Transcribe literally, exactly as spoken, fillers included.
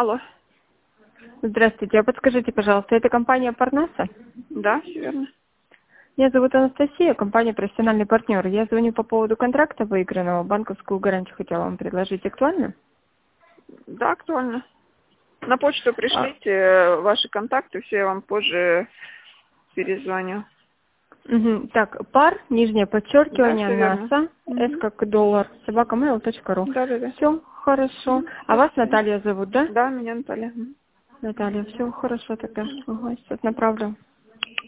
Алло. Здравствуйте, а подскажите, пожалуйста, это компания Парнаса? Да, все верно. Меня зовут Анастасия, компания «Профессиональный партнер». Я звоню по поводу контракта выигранного, банковскую гарантию хотела вам предложить. Актуально? Да, актуально. На почту А, пришлите ваши контакты, все я вам позже перезвоню. мгм. Так, пар, нижнее Да, подчеркивание, все верно. НАСА, С Угу. как доллар, собака mail точка ру. Да, да, да. Все, хорошо. Угу. А До вас свидания. Наталья зовут, да? Да, меня Наталья. Мгм. Наталья, все хорошо тогда. Ага, сейчас направлю.